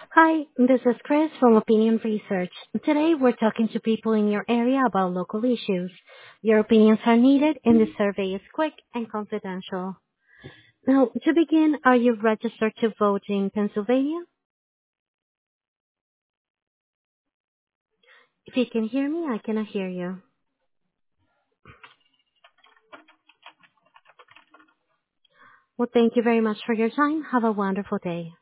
Hi, this is Chris from Opinion Research. Today we're talking to people in your area about local issues. Your opinions are needed and the survey is quick and confidential. Now, to begin, are you registered to vote in Pennsylvania? If you can hear me, I cannot hear you. Well, thank you very much for your time. Have a wonderful day.